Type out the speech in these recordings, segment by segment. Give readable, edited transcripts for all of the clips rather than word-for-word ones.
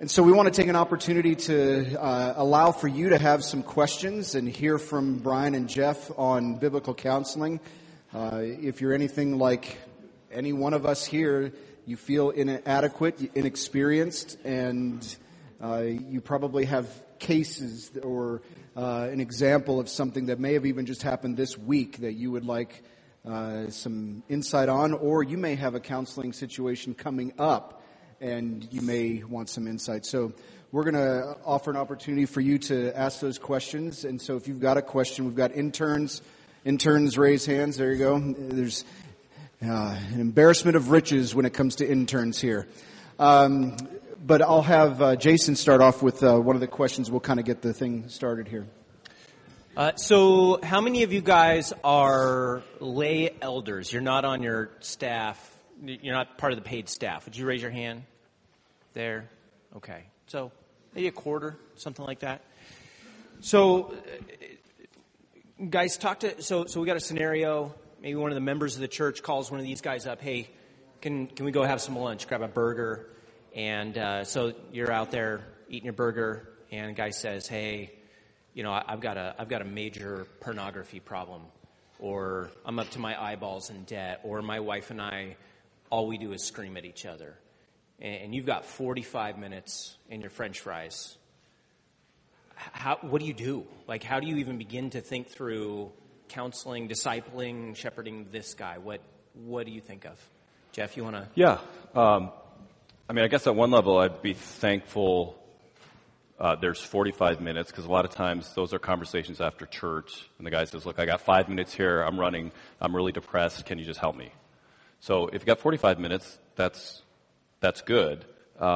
And so we want to take an opportunity to allow for you to have some questions and hear from Brian and Jeff on biblical counseling. If you're anything like any one of us here, you feel inadequate, inexperienced, and you probably have cases or an example of something that may have even just happened this week that you would like some insight on, or you may have a counseling situation coming up and you may want some insight. So we're going to offer an opportunity for you to ask those questions. And so if you've got a question, we've got interns. Interns, raise hands. There you go. There's an embarrassment of riches when it comes to interns here. But I'll have Jason start off with one of the questions. We'll kind of get the thing started here. So how many of you guys are lay elders? You're not on your staff. You're not part of the paid staff. Would you raise your hand? There. Okay. So maybe a quarter, something like that. So guys, so we got a scenario. Maybe one of the members of the church calls one of these guys up. Hey, can we go have some lunch? Grab a burger. And so you're out there eating your burger, and the guy says, "Hey, I've got a major pornography problem, or I'm up to my eyeballs in debt, or my wife and I, all we do is scream at each other, and you've got 45 minutes in your French fries. What do you do? Like, how do you even begin to think through counseling, discipling, shepherding this guy? What do you think of, Jeff? You want to? Yeah. I guess at one level, I'd be thankful there's 45 minutes, because a lot of times those are conversations after church, and the guy says, look, I got 5 minutes here, I'm running, I'm really depressed, can you just help me? So if you got 45 minutes, that's good.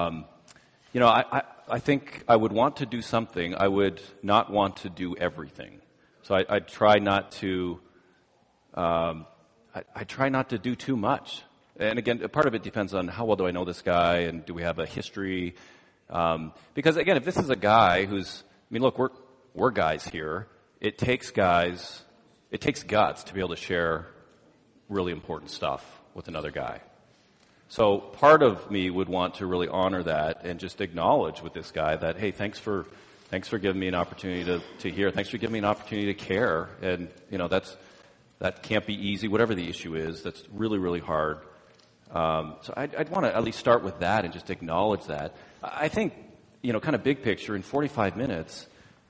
I think I would want to do something. I would not want to do everything. So I try not to, I try not to do too much. And again, part of it depends on how well do I know this guy, and do we have a history? Because again, if this is a guy who's, look, we're guys here. It takes guts to be able to share really important stuff with another guy. So part of me would want to really honor that and just acknowledge with this guy that, hey, thanks for giving me an opportunity to hear. Thanks for giving me an opportunity to care. And, that can't be easy, whatever the issue is. That's really, really hard. So I'd want to at least start with that and just acknowledge that. I think, kind of big picture, in 45 minutes,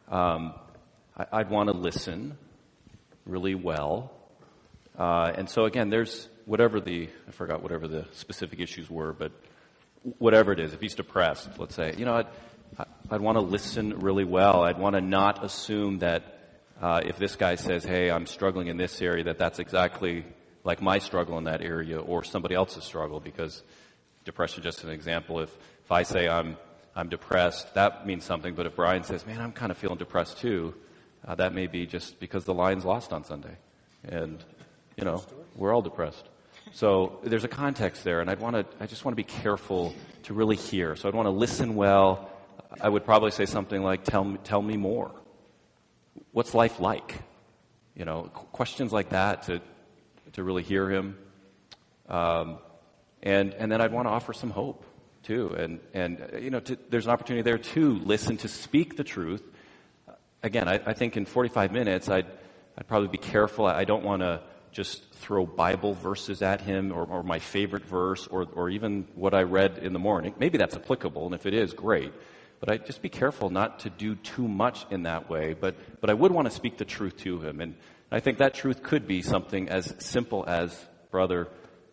I'd want to listen really well. And so again, there's I forgot whatever the specific issues were, but whatever it is, if he's depressed, let's say, I'd want to listen really well. I'd want to not assume that if this guy says, hey, I'm struggling in this area, that's exactly like my struggle in that area or somebody else's struggle, because depression, just an example, if I say I'm depressed, that means something, but if Brian says, man, I'm kind of feeling depressed too, that may be just because the Lions lost on Sunday. And, we're all depressed. So there's a context there, and I just want to be careful to really hear. So I'd want to listen well. I would probably say something like, tell me more. What's life like? Questions like that to really hear him. And then I'd want to offer some hope too. And there's an opportunity there to listen, to speak the truth. Again, I think in 45 minutes, I'd probably be careful. I don't want to just throw Bible verses at him or my favorite verse or even what I read in the morning. Maybe that's applicable, and if it is, great. But I'd just be careful not to do too much in that way. But I would want to speak the truth to him. And I think that truth could be something as simple as, brother,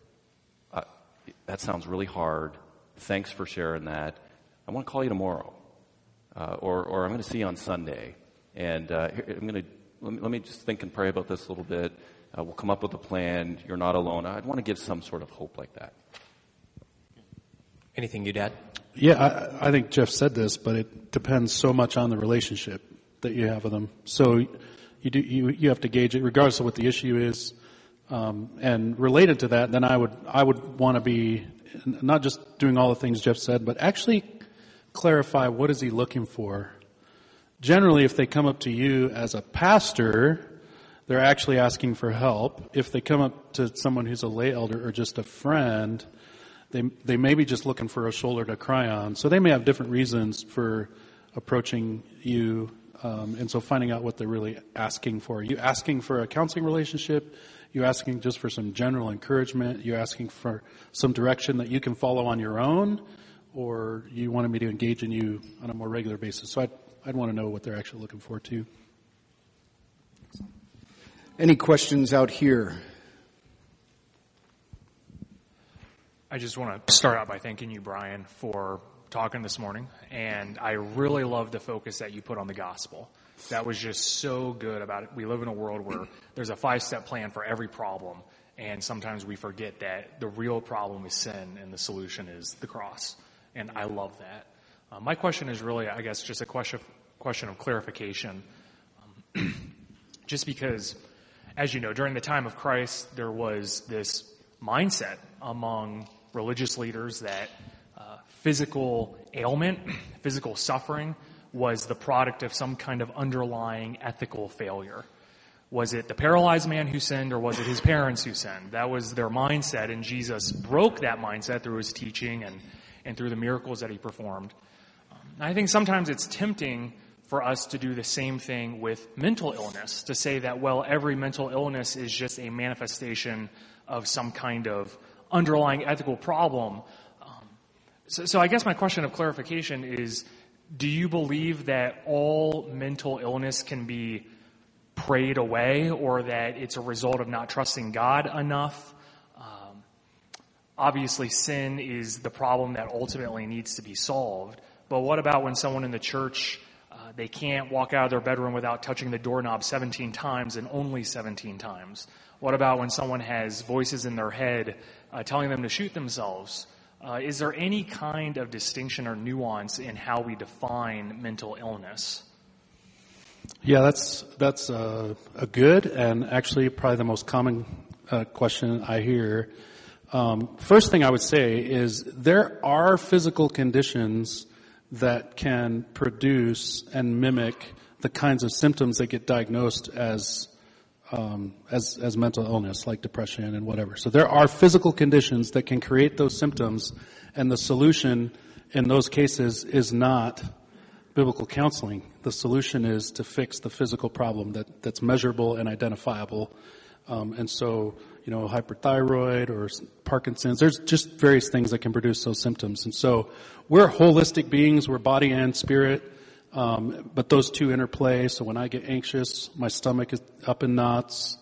that sounds really hard. Thanks for sharing that. I want to call you tomorrow. Or I'm going to see you on Sunday. And let me just think and pray about this a little bit. We'll come up with a plan. You're not alone. I'd want to give some sort of hope like that. Anything you'd add? Yeah, I think Jeff said this, but it depends so much on the relationship that you have with them. So you have to gauge it regardless of what the issue is. And related to that, then I would want to be not just doing all the things Jeff said, but actually clarify what is he looking for. Generally, if they come up to you as a pastor, they're actually asking for help. If they come up to someone who's a lay elder or just a friend, They may be just looking for a shoulder to cry on. So they may have different reasons for approaching you. And so finding out what they're really asking for. Are you asking for a counseling relationship? You asking just for some general encouragement? You asking for some direction that you can follow on your own? Or you wanted me to engage in you on a more regular basis? So I'd want to know what they're actually looking for too. Any questions out here? I just want to start out by thanking you, Brian, for talking this morning. And I really love the focus that you put on the gospel. That was just so good about it. We live in a world where there's a 5-step plan for every problem. And sometimes we forget that the real problem is sin and the solution is the cross. And I love that. My question is really, I guess, just a question of clarification. Just because, as you know, during the time of Christ, there was this mindset among religious leaders that physical ailment, physical suffering was the product of some kind of underlying ethical failure. Was it the paralyzed man who sinned, or was it his parents who sinned? That was their mindset, and Jesus broke that mindset through his teaching and through the miracles that he performed. I think sometimes it's tempting for us to do the same thing with mental illness, to say that, well, every mental illness is just a manifestation of some kind of underlying ethical problem. So I guess my question of clarification is, do you believe that all mental illness can be prayed away, or that it's a result of not trusting God enough? Obviously, sin is the problem that ultimately needs to be solved. But what about when someone in the church, they can't walk out of their bedroom without touching the doorknob 17 times and only 17 times? What about when someone has voices in their head telling them to shoot themselves? Is there any kind of distinction or nuance in how we define mental illness? Yeah, that's a good and actually probably the most common question I hear. First thing I would say is there are physical conditions that can produce and mimic the kinds of symptoms that get diagnosed as mental illness, like depression and whatever. So there are physical conditions that can create those symptoms, and the solution in those cases is not biblical counseling. The solution is to fix the physical problem that's measurable and identifiable. And so, hyperthyroid or Parkinson's, there's just various things that can produce those symptoms. And so we're holistic beings, we're body and spirit. But those two interplay. So when I get anxious, my stomach is up in knots.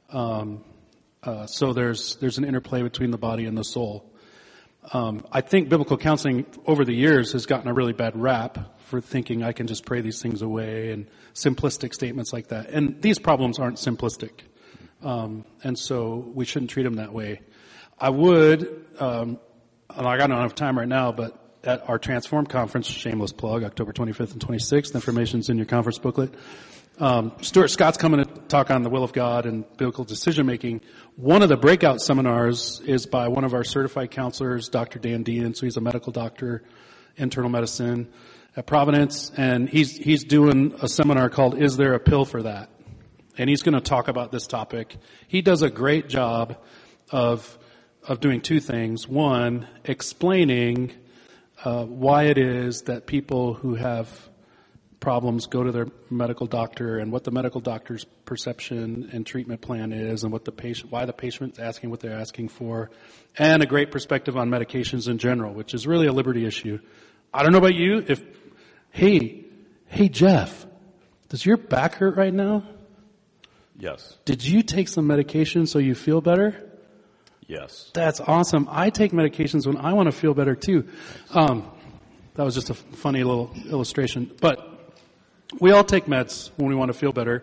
So there's an interplay between the body and the soul. I think biblical counseling over the years has gotten a really bad rap for thinking I can just pray these things away and simplistic statements like that. And these problems aren't simplistic. And so we shouldn't treat them that way. I would, I don't have time right now, but at our Transform conference, shameless plug, October 25th and 26th, information's in your conference booklet. Stuart Scott's coming to talk on the will of God and biblical decision making. One of the breakout seminars is by one of our certified counselors, Dr. Dan Dean. So he's a medical doctor, internal medicine at Providence, and he's doing a seminar called "Is There a Pill for That?" And he's going to talk about this topic. He does a great job of doing two things. One, explaining why it is that people who have problems go to their medical doctor, and what the medical doctor's perception and treatment plan is, and why the patient's asking what they're asking for, and a great perspective on medications in general, which is really a liberty issue. I don't know about you. Hey Jeff, does your back hurt right now? Yes. Did you take some medication so you feel better? Yes. That's awesome. I take medications when I want to feel better too. That was just a funny little illustration. But we all take meds when we want to feel better.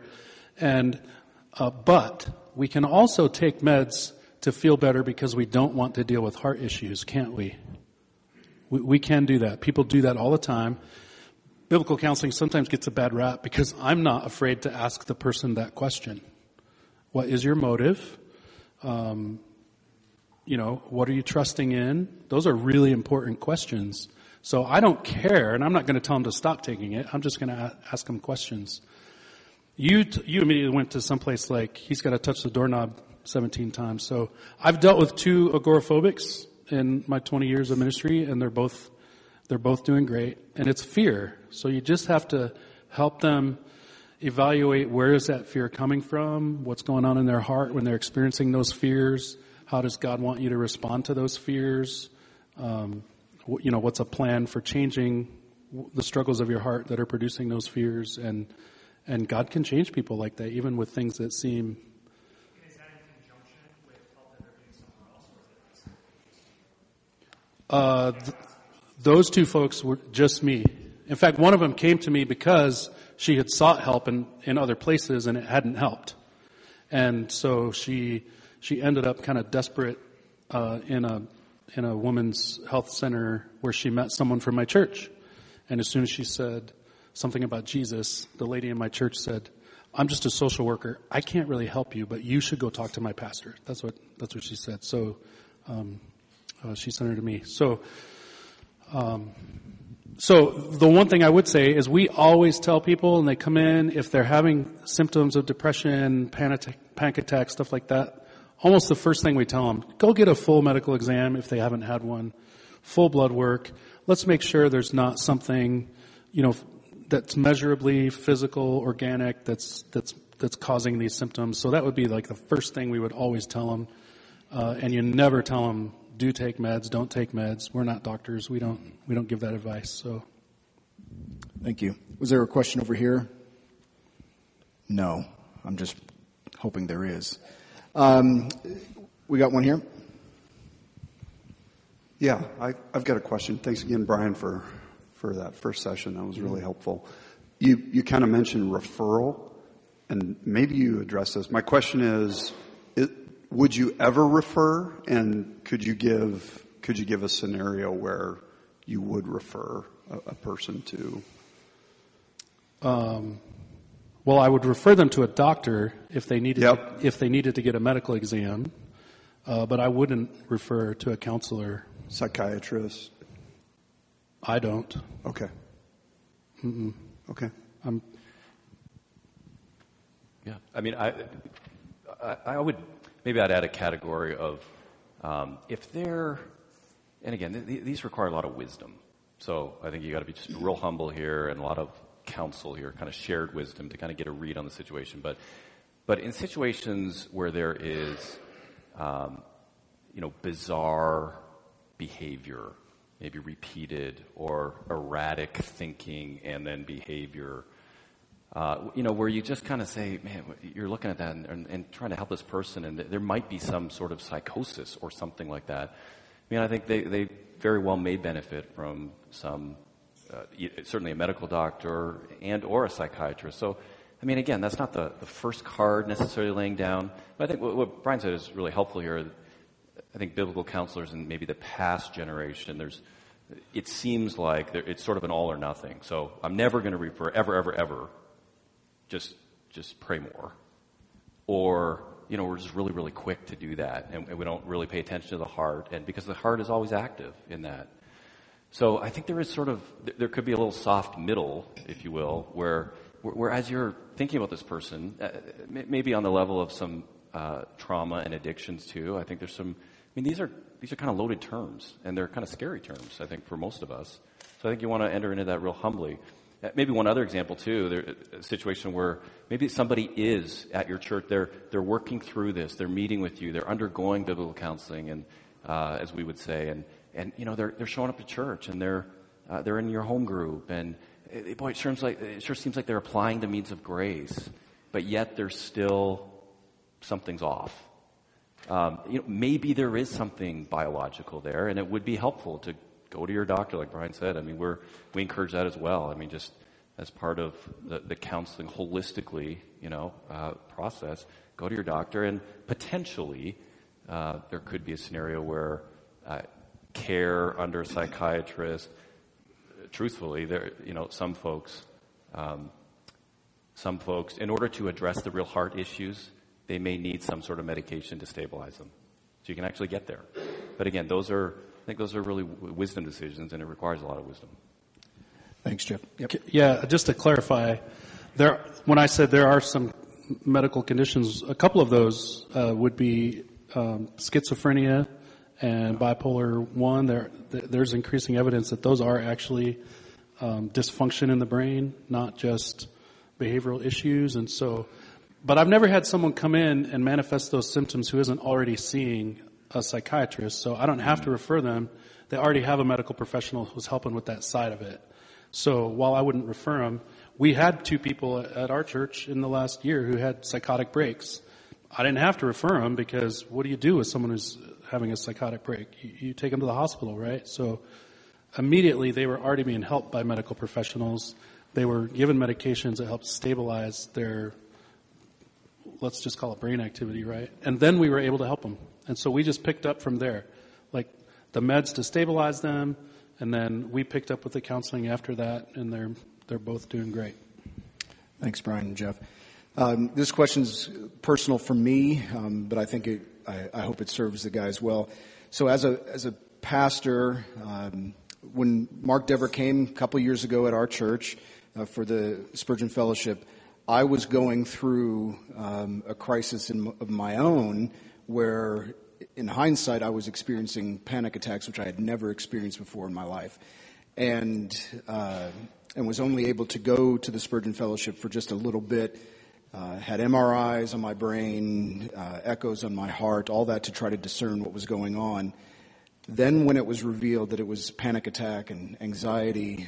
But we can also take meds to feel better because we don't want to deal with heart issues, can't we? We can do that. People do that all the time. Biblical counseling sometimes gets a bad rap because I'm not afraid to ask the person that question. What is your motive? What are you trusting in? Those are really important questions. So I don't care, and I'm not going to tell them to stop taking it. I'm just going to ask them questions. You immediately went to someplace like, he's got to touch the doorknob 17 times. So I've dealt with two agoraphobics, in my 20 years of ministry, and they're both doing great. And it's fear. So you just have to help them evaluate where is that fear coming from, what's going on in their heart when they're experiencing those fears, how does God want you to respond to those fears, what's a plan for changing the struggles of your heart that are producing those fears, and God can change people like that, even with things that seem. Is that in conjunction with help that they're getting somewhere else, or is it Those two folks were just me. In fact, one of them came to me because she had sought help in other places and it hadn't helped. And so she ended up kind of desperate in a women's health center where she met someone from my church. And as soon as she said something about Jesus, the lady in my church said, "I'm just a social worker. I can't really help you, but you should go talk to my pastor." That's what she said. So she sent her to me. So the one thing I would say is we always tell people, and they come in, if they're having symptoms of depression, panic attacks, stuff like that, almost the first thing we tell them, go get a full medical exam if they haven't had one, full blood work. Let's make sure there's not something, that's measurably physical, organic, that's causing these symptoms. So that would be like the first thing we would always tell them. And you never tell them, do take meds, don't take meds. We're not doctors. We don't give that advice. So, thank you. Was there a question over here? No. I'm just hoping there is. We got one here. Yeah, I've got a question. Thanks again, Brian, for that first session. That was really helpful. You kind of mentioned referral, and maybe you addressed this. My question is, would you ever refer, and could you give a scenario where you would refer a person to? Well, I would refer them to a doctor if they needed to get a medical exam, but I wouldn't refer to a counselor. Psychiatrist? I don't. Okay. Mm-mm. Okay. Yeah, I mean, I would. Maybe I'd add a category of if they're, and again, these require a lot of wisdom. So I think you got to be just real humble here and a lot of counsel here, kind of shared wisdom to kind of get a read on the situation. But in situations where there is, bizarre behavior, maybe repeated or erratic thinking and then behavior. Where you just kind of say, man, you're looking at that and trying to help this person, and there might be some sort of psychosis or something like that. I mean, I think they very well may benefit from some, certainly a medical doctor and or a psychiatrist. So, I mean, again, that's not the first card necessarily laying down. But I think what Brian said is really helpful here. I think biblical counselors in maybe the past generation, it seems like it's sort of an all or nothing. So I'm never going to refer, ever. Just pray more. Or, we're just really, really quick to do that, and we don't really pay attention to the heart, and because the heart is always active in that. So I think there could be a little soft middle, if you will, where as you're thinking about this person, maybe on the level of some trauma and addictions too, I think there's some, these are kind of loaded terms, and they're kind of scary terms, I think, for most of us. So I think you want to enter into that real humbly. Maybe one other example too, a situation where maybe somebody is at your church, they're working through this, they're meeting with you, they're undergoing biblical counseling, and as we would say, and they're showing up to church, and they're in your home group, and boy, it sure seems like they're applying the means of grace, but yet there's still something's off. Maybe there is something biological there, and it would be helpful to go to your doctor, like Brian said. I mean, we encourage that as well. I mean, just as part of the counseling holistically, process, go to your doctor, and potentially there could be a scenario where care under a psychiatrist. Truthfully, some folks, in order to address the real heart issues, they may need some sort of medication to stabilize them. So you can actually get there. But again, I think those are really wisdom decisions, and it requires a lot of wisdom. Thanks, Jeff. Yep. Yeah, just to clarify, when I said there are some medical conditions, a couple of those would be schizophrenia and bipolar 1, there's increasing evidence that those are actually dysfunction in the brain, not just behavioral issues. And so, but I've never had someone come in and manifest those symptoms who isn't already seeing a psychiatrist, so I don't have to refer them. They already have a medical professional who's helping with that side of it. So while I wouldn't refer them, we had 2 people at our church in the last year who had psychotic breaks. I didn't have to refer them because what do you do with someone who's having a psychotic break? You take them to the hospital, right? So immediately they were already being helped by medical professionals. They were given medications that helped stabilize their, let's just call it brain activity, right? And then we were able to help them. And so we just picked up from there, like the meds to stabilize them, and then we picked up with the counseling after that, and they're both doing great. Thanks, Brian and Jeff. This question's personal for me, but I think I hope it serves the guys well. So as a pastor, when Mark Dever came a couple years ago at our church for the Spurgeon Fellowship, I was going through a crisis of my own where, in hindsight, I was experiencing panic attacks, which I had never experienced before in my life, and was only able to go to the Spurgeon Fellowship for just a little bit. Had MRIs on my brain, echoes on my heart, all that to try to discern what was going on. Then when it was revealed that it was panic attack and anxiety,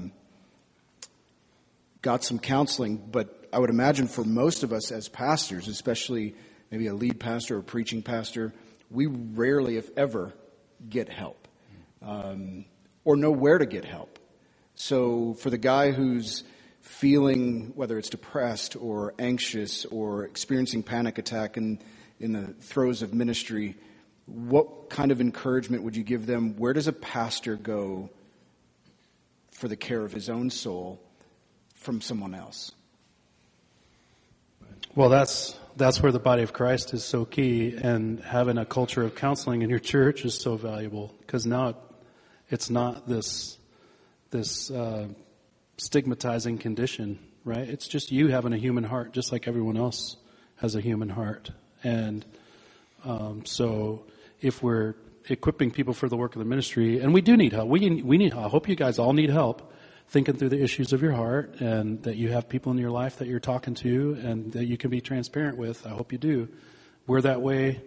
got some counseling, but I would imagine for most of us as pastors, especially maybe a lead pastor or preaching pastor, we rarely, if ever, get help or know where to get help. So for the guy who's feeling, whether it's depressed or anxious or experiencing panic attack in the throes of ministry, what kind of encouragement would you give them? Where does a pastor go for the care of his own soul from someone else? Well, that's where the body of Christ is so key, and having a culture of counseling in your church is so valuable, because now it's not this stigmatizing condition, right? It's just you having a human heart, just like everyone else has a human heart. And so if we're equipping people for the work of the ministry, and we do need help, we need help. I hope you guys all need help thinking through the issues of your heart, and that you have people in your life that you're talking to and that you can be transparent with. I hope you do. We're that way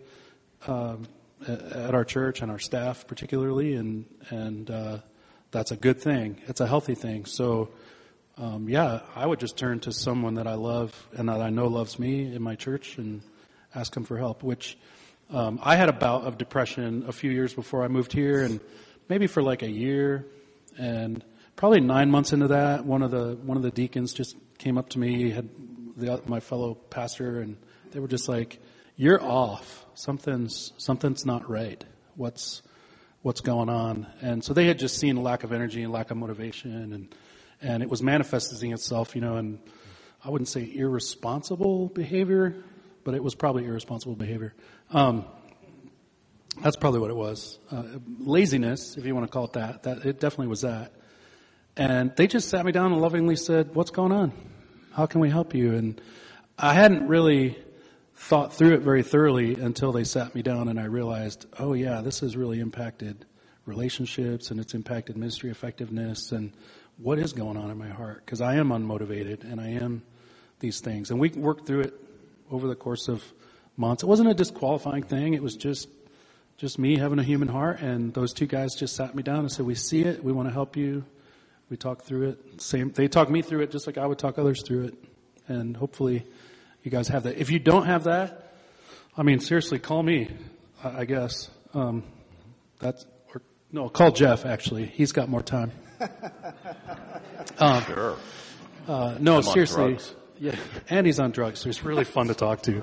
at our church and our staff particularly, and that's a good thing. It's a healthy thing. So, I would just turn to someone that I love and that I know loves me in my church and ask them for help, which I had a bout of depression a few years before I moved here, and maybe for like a year, and probably 9 months into that, one of the deacons just came up to me, my fellow pastor, and they were just like, "You're off. Something's not right. What's going on?" And so they had just seen a lack of energy and lack of motivation, and it was manifesting itself, and I wouldn't say irresponsible behavior, but it was probably irresponsible behavior. That's probably what it was. Laziness, if you want to call it that. It definitely was that. And they just sat me down and lovingly said, "What's going on? How can we help you?" And I hadn't really thought through it very thoroughly until they sat me down, and I realized, oh yeah, this has really impacted relationships, and it's impacted ministry effectiveness, and what is going on in my heart, because I am unmotivated and I am these things. And we worked through it over the course of months. It wasn't a disqualifying thing. It was just me having a human heart, and those 2 guys just sat me down and said, "We see it. We want to help you." We talked through it. They talked me through it just like I would talk others through it. And hopefully you guys have that. If you don't have that, seriously, call me, I guess. Call Jeff, actually. He's got more time. Sure. No, seriously. Yeah, and he's on drugs, so he's really fun to talk to.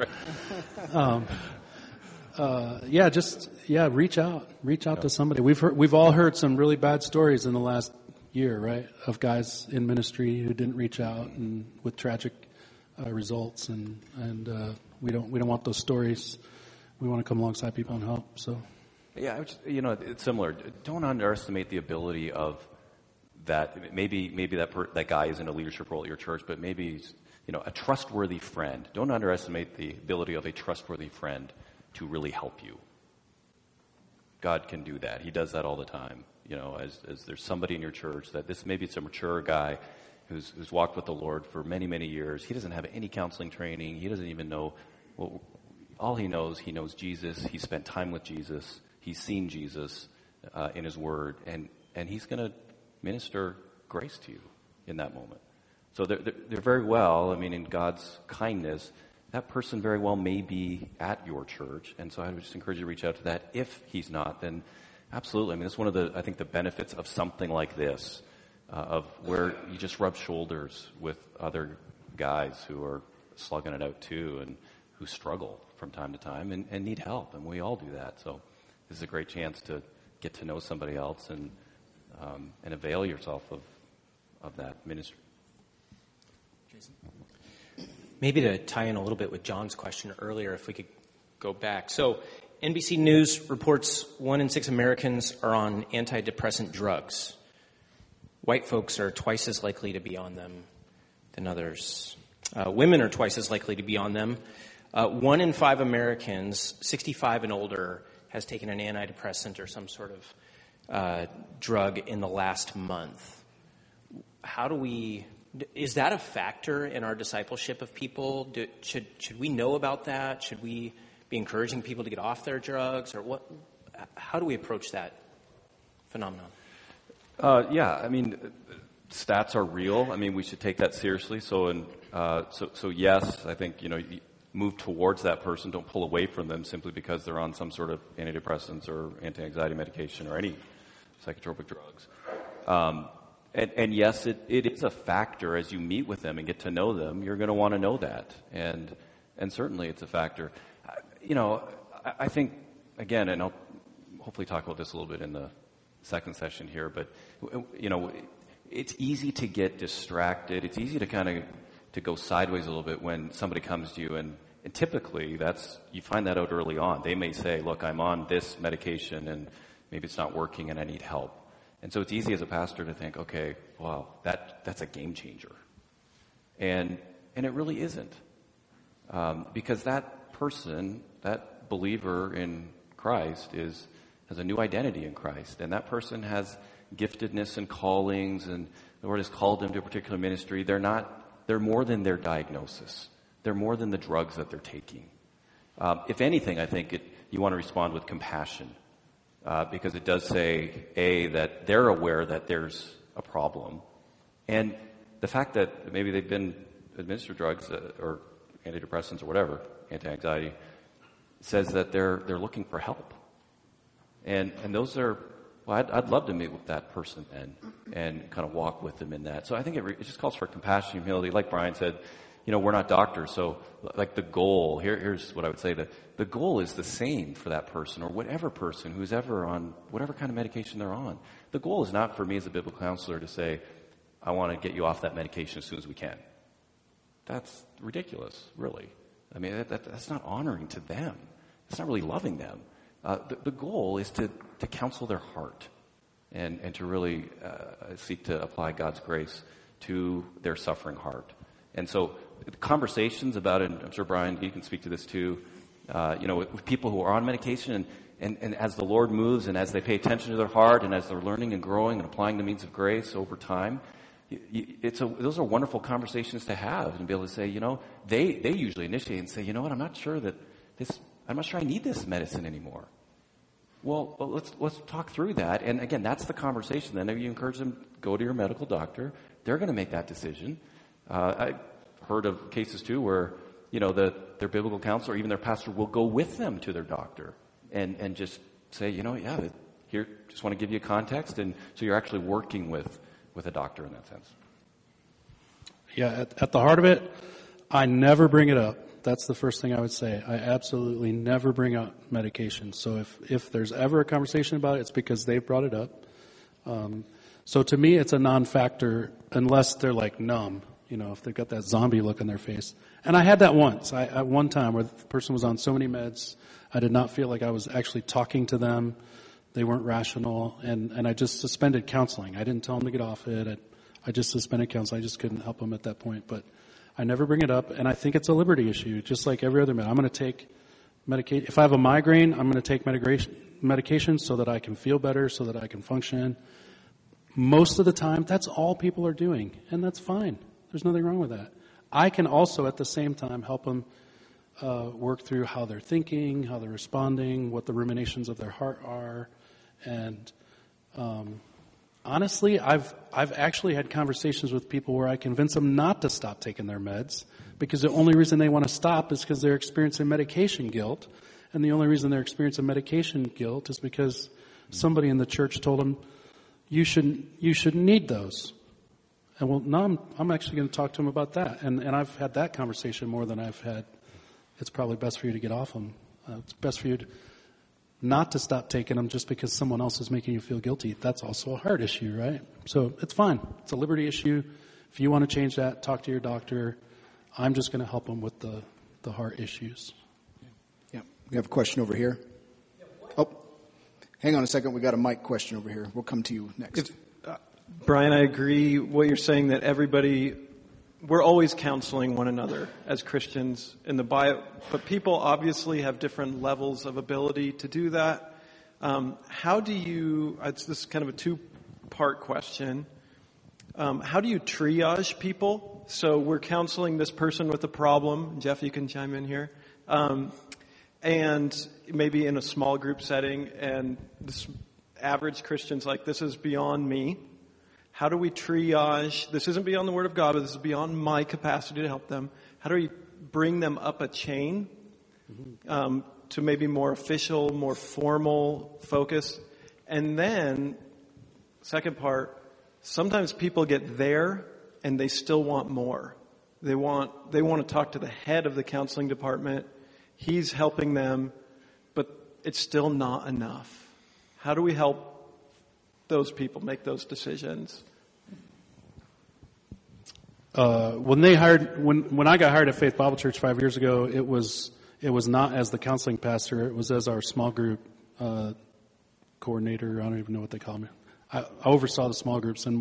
Reach out to somebody. We've all heard some really bad stories in the last year, right, of guys in ministry who didn't reach out and with tragic results, and we don't want those stories. We want to come alongside people and help. So, yeah, it's similar. Don't underestimate the ability of that. Maybe that guy is in a leadership role at your church, but maybe he's, a trustworthy friend. Don't underestimate the ability of a trustworthy friend to really help you. God can do that. He does that all the time. As there's somebody in your church that maybe it's a mature guy who's walked with the Lord for many, many years. He doesn't have any counseling training. He doesn't even know. Well, all he knows Jesus. He spent time with Jesus. He's seen Jesus in his word, and he's going to minister grace to you in that moment. So they're very well, in God's kindness, that person very well may be at your church. And so I would just encourage you to reach out to that. If he's not, then absolutely. That's one of the benefits of something like this, of where you just rub shoulders with other guys who are slugging it out too and who struggle from time to time and need help. And we all do that. So this is a great chance to get to know somebody else and avail yourself of that ministry. Jason? Maybe to tie in a little bit with John's question earlier, if we could go back. So NBC News reports 1 in 6 Americans are on antidepressant drugs. White folks are twice as likely to be on them than others. Women are twice as likely to be on them. 1 in 5 Americans, 65 and older, has taken an antidepressant or some sort of drug in the last month. Is that a factor in our discipleship of people? Should we know about that? Should we be encouraging people to get off their drugs, or what? How do we approach that phenomenon? Stats are real. We should take that seriously. So yes, I think you move towards that person. Don't pull away from them simply because they're on some sort of antidepressants or anti-anxiety medication or any psychotropic drugs. And yes, it is a factor as you meet with them and get to know them. You're going to want to know that, and certainly it's a factor. I think again, and I'll hopefully talk about this a little bit in the second session here, but it's easy to get distracted. It's easy to go sideways a little bit when somebody comes to you, and typically you find that out early on. They may say, "Look, I'm on this medication, and maybe it's not working, and I need help." And so it's easy as a pastor to think, okay, wow, that's a game changer. And it really isn't. Because that person, that believer in Christ has a new identity in Christ. And that person has giftedness and callings, and the Lord has called them to a particular ministry. They're more than their diagnosis. They're more than the drugs that they're taking. If anything, I think you want to respond with compassion. Because it does say, that they're aware that there's a problem. And the fact that maybe they've been administered drugs or antidepressants or whatever, anti-anxiety, says that they're looking for help. And those are, I'd love to meet with that person then and kind of walk with them in that. So I think it just calls for compassion, humility. Like Brian said, we're not doctors, so like the goal, here's what I would say, that the goal is the same for that person or whatever person who's ever on whatever kind of medication they're on. The goal is not for me as a biblical counselor to say, I want to get you off that medication as soon as we can. That's ridiculous, really. That's not honoring to them. It's not really loving them. The goal is to counsel their heart and to really seek to apply God's grace to their suffering heart. And so conversations about it, and I'm sure Brian, you can speak to this too, with people who are on medication and as the Lord moves and as they pay attention to their heart and as they're learning and growing and applying the means of grace over time, those are wonderful conversations to have and be able to say, they usually initiate and say, I'm not sure I need this medicine anymore. Well, let's talk through that. And again, that's the conversation. Then you encourage them, go to your medical doctor. They're going to make that decision. I've heard of cases too where, their biblical counselor, or even their pastor, will go with them to their doctor and just say, here, just want to give you context. And so you're actually working with a doctor in that sense. Yeah, at the heart of it, I never bring it up. That's the first thing I would say. I absolutely never bring up medication. So if there's ever a conversation about it, it's because they brought it up. So to me, it's a non-factor unless they're like numb, if they've got that zombie look on their face. And I had that once. At one time where the person was on so many meds, I did not feel like I was actually talking to them. They weren't rational. And I just suspended counseling. I didn't tell them to get off it. I just suspended counseling. I just couldn't help them at that point. But I never bring it up. And I think it's a liberty issue, just like every other med. I'm going to take If I have a migraine, I'm going to take medication so that I can feel better, so that I can function. Most of the time, that's all people are doing, and that's fine. There's nothing wrong with that. I can also, at the same time, help them work through how they're thinking, how they're responding, what the ruminations of their heart are, and honestly, I've actually had conversations with people where I convince them not to stop taking their meds because the only reason they want to stop is because they're experiencing medication guilt, and the only reason they're experiencing medication guilt is because somebody in the church told them you shouldn't need those. And well, now I'm actually going to talk to them about that, and I've had that conversation more than I've had. It's probably best for you to get off them. It's best for you not to stop taking them just because someone else is making you feel guilty. That's also a heart issue, right? So it's fine. It's a liberty issue. If you want to change that, talk to your doctor. I'm just going to help them with the heart issues. Yeah. We have a question over here. Oh, hang on a second. We got a mic question over here. We'll come to you next. Brian, I agree what you're saying that we're always counseling one another as Christians in the Bible, but people obviously have different levels of ability to do that. This is kind of a two-part question. How do you triage people? So we're counseling this person with a problem. Jeff, you can chime in here. And maybe in a small group setting, and this average Christian's like, this is beyond me. How do we triage? This isn't beyond the Word of God, but this is beyond my capacity to help them. How do we bring them up a chain to maybe more official, more formal focus? And then, second part, sometimes people get there and they still want more. They want to talk to the head of the counseling department. He's helping them, but it's still not enough. How do we help those people make those decisions? When I got hired at Faith Bible Church 5 years ago, it was not as the counseling pastor. It was as our small group coordinator. I don't even know what they call me. I oversaw the small groups, and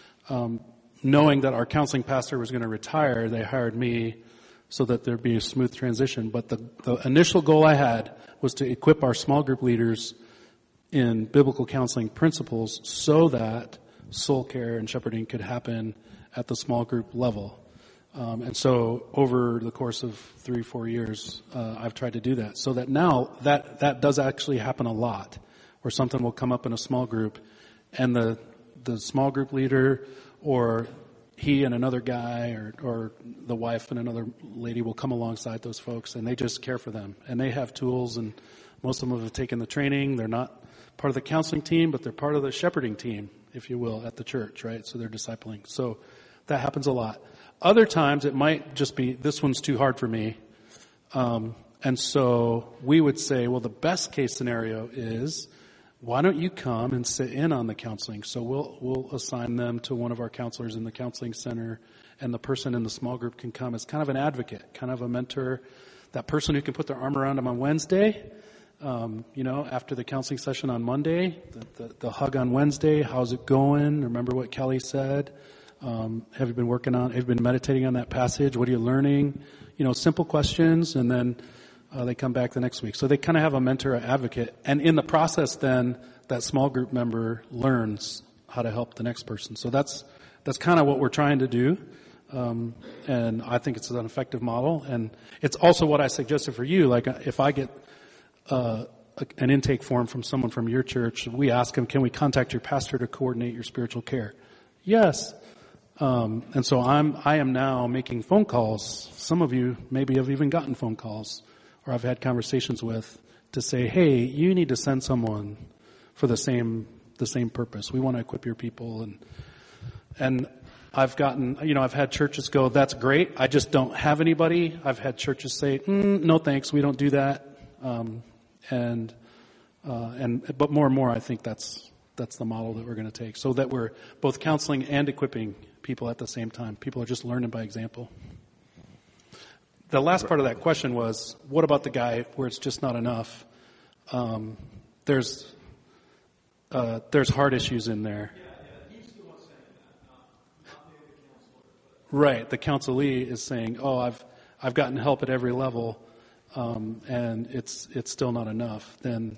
knowing that our counseling pastor was going to retire, they hired me so that there'd be a smooth transition. But the initial goal I had was to equip our small group leaders in biblical counseling principles so that soul care and shepherding could happen at the small group level. And so over the course of 3-4 years, I've tried to do that. So that now that does actually happen a lot, where something will come up in a small group and the small group leader or he and another guy or the wife and another lady will come alongside those folks, and they just care for them. And they have tools, and most of them have taken the training. They're not part of the counseling team, but they're part of the shepherding team, if you will, at the church, right? So they're discipling. So that happens a lot. Other times it might just be, this one's too hard for me. And so we would say, well, the best case scenario is, why don't you come and sit in on the counseling? So we'll assign them to one of our counselors in the counseling center, and the person in the small group can come as kind of an advocate, kind of a mentor, that person who can put their arm around them on Wednesday, after the counseling session on Monday, the hug on Wednesday. How's it going? Remember what Kelly said? Have you been meditating on that passage? What are you learning? Simple questions, and then they come back the next week. So they kind of have a mentor, an advocate. And in the process, then, that small group member learns how to help the next person. So that's kind of what we're trying to do. And I think it's an effective model. And it's also what I suggested for you. Like, if I get an intake form from someone from your church, we ask them, can we contact your pastor to coordinate your spiritual care? Yes. And so I am now making phone calls. Some of you maybe have even gotten phone calls, or I've had conversations with, to say, hey, you need to send someone for the same purpose. We want to equip your people. And I've had churches go, that's great, I just don't have anybody. I've had churches say, no thanks, we don't do that. But more and more, I think that's the model that we're going to take, so that we're both counseling and equipping people at the same time. People are just learning by example. The last part of that question was, what about the guy where it's just not enough? There's heart issues in there. Right. The counselee is saying, I've gotten help at every level. and it's still not enough, then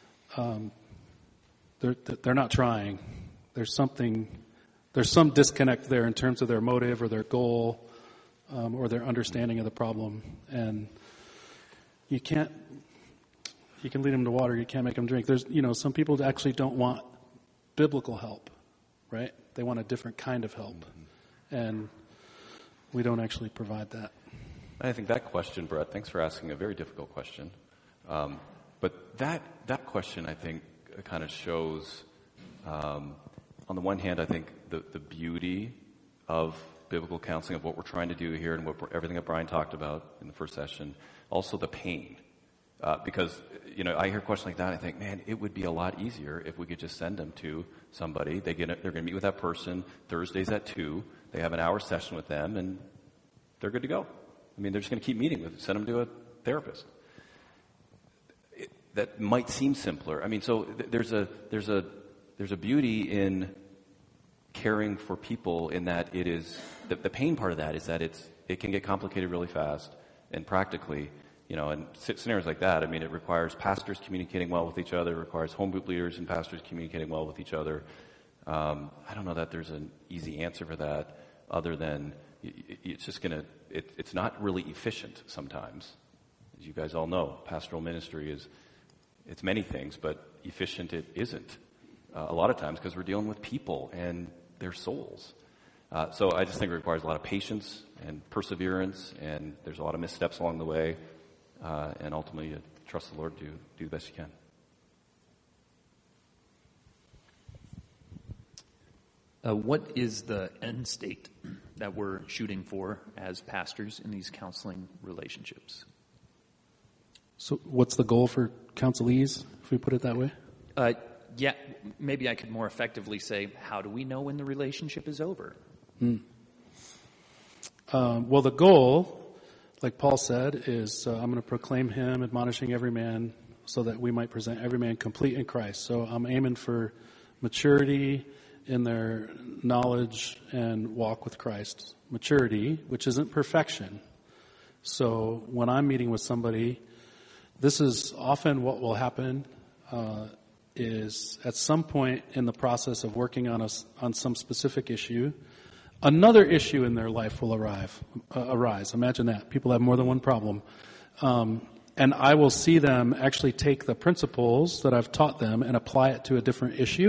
they're not trying. There's some disconnect there in terms of their motive or their goal or their understanding of the problem. And you can lead them to water, you can't make them drink. There's, some people actually don't want biblical help, right? They want a different kind of help. And we don't actually provide that. I think that question, Brett, thanks for asking a very difficult question. But that question, I think, kind of shows, on the one hand, I think the beauty of biblical counseling, of what we're trying to do here and everything that Brian talked about in the first session, also the pain. Because, I hear questions like that, and I think, man, it would be a lot easier if we could just send them to somebody. They're going to meet with that person Thursdays at 2. They have an hour session with them, and they're good to go. They're just going to keep meeting with, send them to a therapist. That might seem simpler. So there's a beauty in caring for people in that it is, the pain part of that is that it can get complicated really fast, and practically, and scenarios like that, it requires pastors communicating well with each other, it requires home group leaders and pastors communicating well with each other. I don't know that there's an easy answer for that, other than it's just it's not really efficient sometimes. As you guys all know, pastoral ministry it's many things, but efficient it isn't a lot of times, because we're dealing with people and their souls. So I just think it requires a lot of patience and perseverance, and there's a lot of missteps along the way, and ultimately you trust the Lord to do the best you can. What is the end state that we're shooting for as pastors in these counseling relationships? So what's the goal for counselees, if we put it that way? Yeah, maybe I could more effectively say, how do we know when the relationship is over? Well, the goal, like Paul said, is I'm going to proclaim him, admonishing every man, so that we might present every man complete in Christ. So I'm aiming for maturity in their knowledge and walk with Christ. Maturity, which isn't perfection. So when I'm meeting with somebody, this is often what will happen, is at some point in the process of working on some specific issue, another issue in their life will arise. Imagine that. People have more than one problem. And I will see them actually take the principles that I've taught them and apply it to a different issue.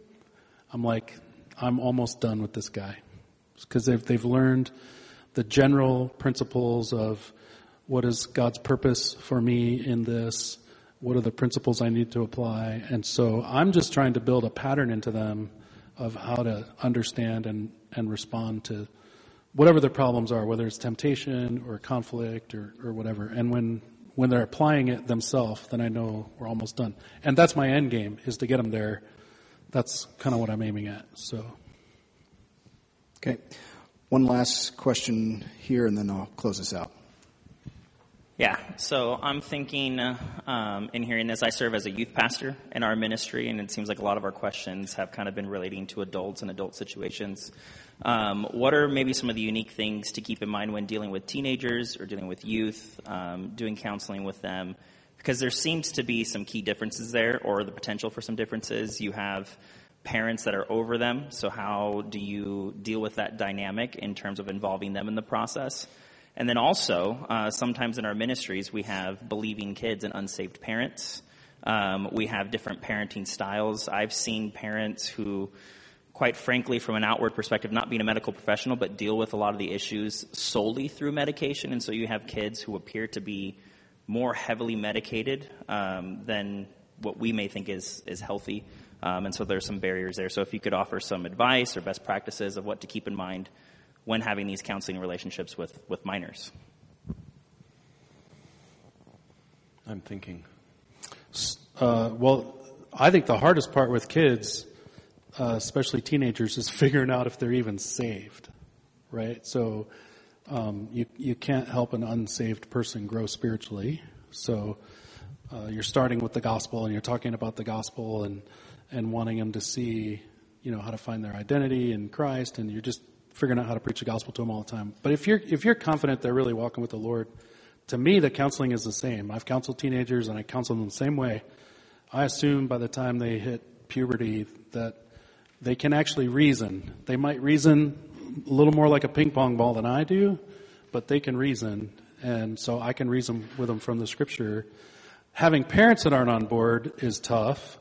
I'm almost done with this guy. Because they've learned the general principles of what is God's purpose for me in this, what are the principles I need to apply. And so I'm just trying to build a pattern into them of how to understand and respond to whatever their problems are, whether it's temptation or conflict or whatever. And when they're applying it themselves, then I know we're almost done. And that's my end game, is to get them there. That's kind of what I'm aiming at. So, okay. One last question here, and then I'll close this out. Yeah, so I'm thinking, in hearing this, I serve as a youth pastor in our ministry, and it seems like a lot of our questions have kind of been relating to adults and adult situations. What are maybe some of the unique things to keep in mind when dealing with teenagers or dealing with youth, doing counseling with them? Because there seems to be some key differences there, or the potential for some differences. You have parents that are over them, so how do you deal with that dynamic in terms of involving them in the process? And then also, sometimes in our ministries, we have believing kids and unsaved parents. We have different parenting styles. I've seen parents who, quite frankly, from an outward perspective, not being a medical professional, but deal with a lot of the issues solely through medication. And so you have kids who appear to be more heavily medicated than what we may think is healthy. And so there's some barriers there. So if you could offer some advice or best practices of what to keep in mind when having these counseling relationships with minors. I'm thinking. Well, I think the hardest part with kids, especially teenagers, is figuring out if they're even saved, right? So you can't help an unsaved person grow spiritually. So you're starting with the gospel, and you're talking about the gospel and wanting them to see, how to find their identity in Christ, and you're just figuring out how to preach the gospel to them all the time. But if you're confident they're really walking with the Lord, to me, the counseling is the same. I've counseled teenagers and I counsel them the same way. I assume by the time they hit puberty that they can actually reason. They might reason a little more like a ping pong ball than I do, but they can reason. And so I can reason with them from the scripture. Having parents that aren't on board is tough.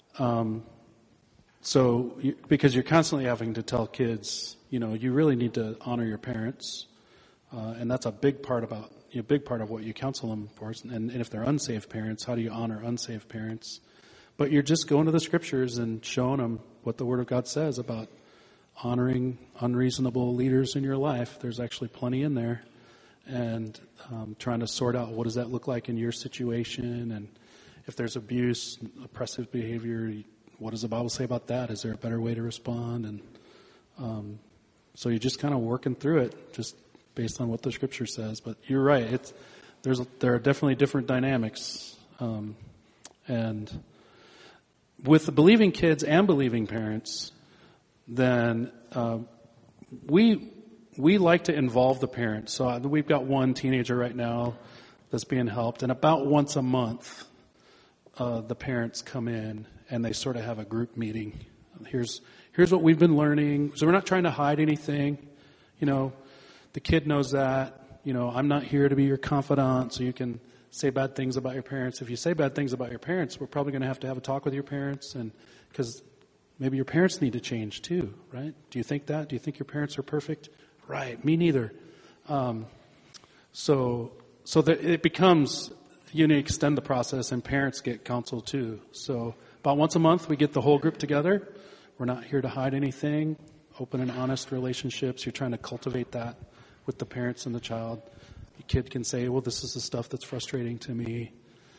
Because you're constantly having to tell kids, you really need to honor your parents. And that's a big part of what you counsel them for. And if they're unsaved parents, how do you honor unsaved parents? But you're just going to the scriptures and showing them what the Word of God says about honoring unreasonable leaders in your life. There's actually plenty in there. And trying to sort out what does that look like in your situation. And if there's abuse, oppressive behavior, what does the Bible say about that? Is there a better way to respond? And so you're just kind of working through it, just based on what the Scripture says. But you're right; there are definitely different dynamics, and with the believing kids and believing parents, then we like to involve the parents. So we've got one teenager right now that's being helped, and about once a month, the parents come in and they sort of have a group meeting. Here's what we've been learning. So we're not trying to hide anything. The kid knows that. I'm not here to be your confidant, so you can say bad things about your parents. If you say bad things about your parents, we're probably going to have a talk with your parents, and because maybe your parents need to change too, right? Do you think that? Do you think your parents are perfect? Right, me neither. So that it becomes, extend the process, and parents get counsel too. So about once a month, we get the whole group together. We're not here to hide anything. Open and honest relationships. You're trying to cultivate that with the parents and the child. The kid can say, well, this is the stuff that's frustrating to me.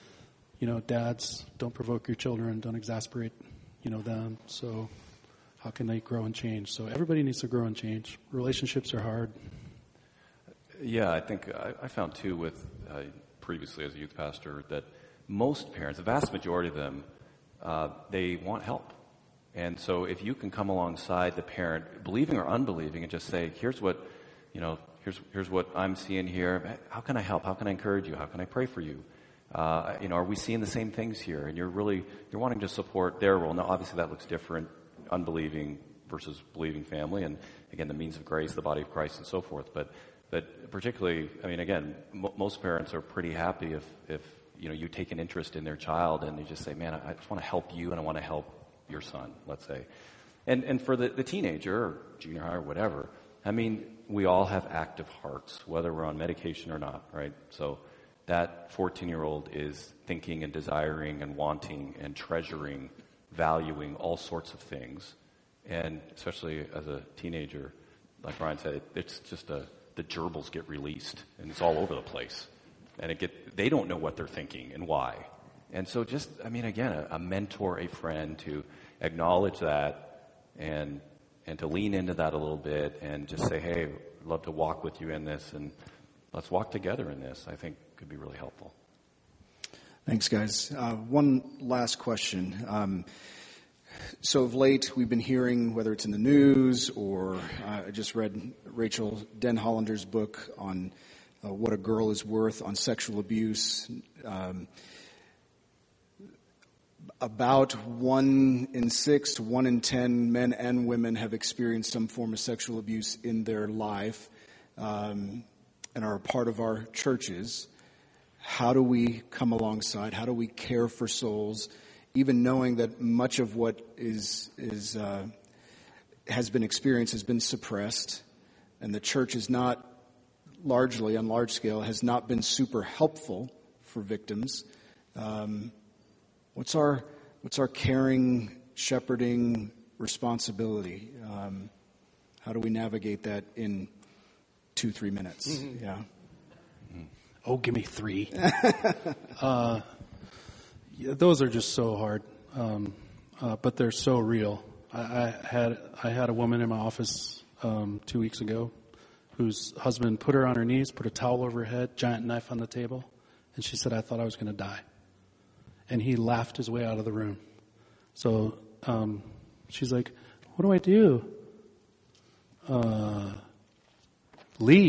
Dads, don't provoke your children. Don't exasperate, them. So how can they grow and change? So everybody needs to grow and change. Relationships are hard. Yeah, I think I found too with previously as a youth pastor that most parents, the vast majority of them, they want help. And so if you can come alongside the parent, believing or unbelieving, and just say, here's what I'm seeing here. How can I help? How can I encourage you? How can I pray for you? Are we seeing the same things here? And you're wanting to support their role. Now, obviously that looks different, unbelieving versus believing family. And again, the means of grace, the body of Christ and so forth. But particularly, most parents are pretty happy if you take an interest in their child and you just say, man, I just want to help you and I want to help your son, let's say. And for the teenager or junior high or whatever, we all have active hearts, whether we're on medication or not, right? So that 14-year-old is thinking and desiring and wanting and treasuring, valuing all sorts of things. And especially as a teenager, like Brian said, it's just the gerbils get released and it's all over the place. And they don't know what they're thinking and why. And so just, again, a mentor, a friend to acknowledge that and to lean into that a little bit and just say, hey, I'd love to walk with you in this and let's walk together in this, I think could be really helpful. Thanks, guys. One last question. So of late, we've been hearing, whether it's in the news or I just read Rachel Denhollander's book on What a Girl is Worth on sexual abuse. About 1 in 6 to 1 in 10 men and women have experienced some form of sexual abuse in their life and are a part of our churches. How do we come alongside? How do we care for souls, even knowing that much of what has been experienced has been suppressed, and the church is not largely, on large scale, has not been super helpful for victims? What's our caring, shepherding responsibility? How do we navigate that in 2-3 minutes? Mm-hmm. Yeah. Oh, give me 3. Those are just so hard, but they're so real. I had a woman in my office 2 weeks ago whose husband put her on her knees, put a towel over her head, giant knife on the table, and she said, I thought I was going to die. And he laughed his way out of the room. So she's like, what do I do? Leave.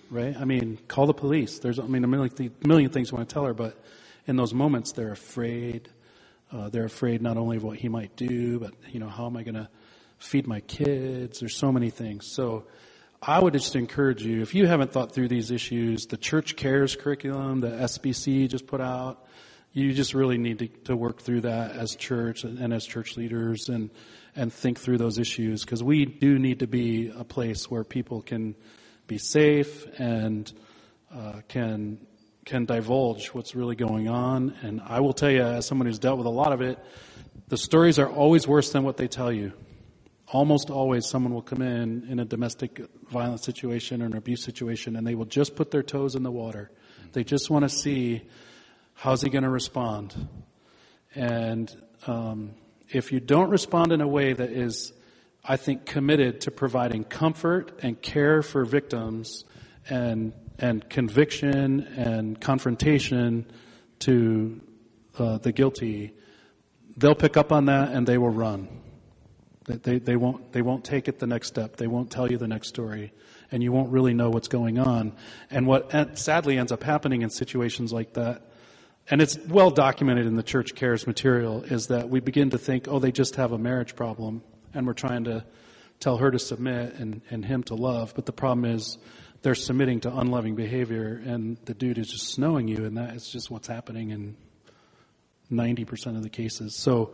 right? I mean, call the police. There's, I mean, a million things I want to tell her, but in those moments, they're afraid. They're afraid not only of what he might do, but, how am I going to feed my kids? There's so many things. So I would just encourage you, if you haven't thought through these issues, the Church Cares curriculum, the SBC just put out, you just really need to work through that as church and as church leaders and think through those issues, because we do need to be a place where people can be safe and can divulge what's really going on. And I will tell you, as someone who's dealt with a lot of it, the stories are always worse than what they tell you. Almost always someone will come in a domestic violence situation or an abuse situation, and they will just put their toes in the water. They just want to see, how's he going to respond? And if you don't respond in a way that is, I think, committed to providing comfort and care for victims and conviction and confrontation to the guilty, they'll pick up on that and they will run. They won't take it the next step. They won't tell you the next story, and you won't really know what's going on. And what sadly ends up happening in situations like that, and it's well documented in the Church Cares material, is that we begin to think, oh, they just have a marriage problem, and we're trying to tell her to submit and him to love. But the problem is they're submitting to unloving behavior, and the dude is just snowing you, and that is just what's happening in 90% of the cases. So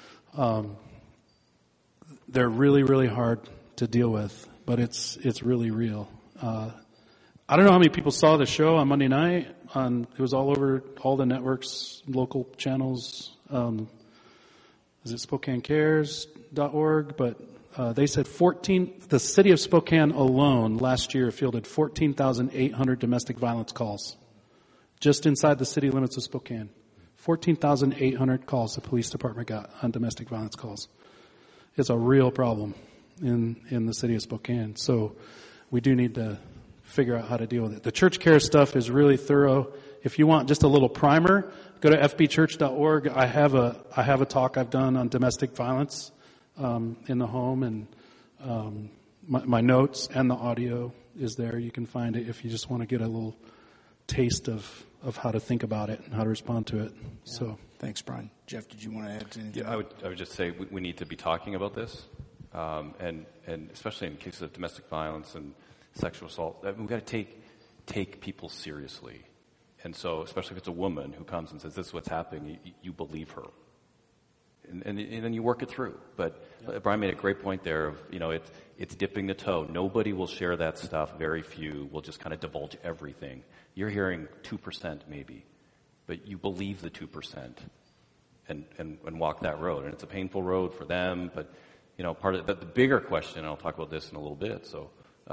they're really, really hard to deal with, but it's really real. I don't know how many people saw the show on Monday night. It was all over all the networks, local channels. Is it SpokaneCares.org? But they said the city of Spokane alone last year fielded 14,800 domestic violence calls. Just inside the city limits of Spokane. 14,800 calls the police department got on domestic violence calls. It's a real problem in the city of Spokane. So we do need to figure out how to deal with it. The Church Care stuff is really thorough. If you want just a little primer, go to fbchurch.org. I have a talk I've done on domestic violence in the home, and my notes and the audio is there. You can find it if you just want to get a little taste of how to think about it and how to respond to it. Yeah. So thanks, Brian. Jeff, did you want to add to anything? Yeah, I would just say we need to be talking about this, and especially in cases of domestic violence and sexual assault, we've got to take people seriously. And so, especially if it's a woman who comes and says, this is what's happening, you believe her. And then you work it through. But Brian made a great point there of, it's dipping the toe. Nobody will share that stuff. Very few will just kind of divulge everything. You're hearing 2% maybe, but you believe the 2% and walk that road. And it's a painful road for them, but, part of the bigger question, and I'll talk about this in a little bit, so,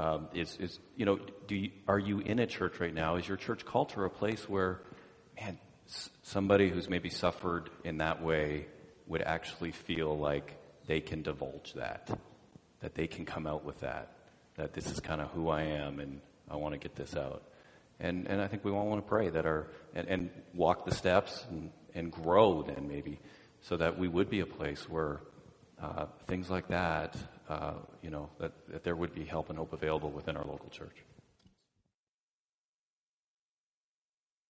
are you in a church right now? Is your church culture a place where, man, somebody who's maybe suffered in that way would actually feel like they can divulge that they can come out with that this is kind of who I am and I want to get this out. And I think we all want to pray that and walk the steps and grow then maybe, so that we would be a place where things like that, that there would be help and hope available within our local church.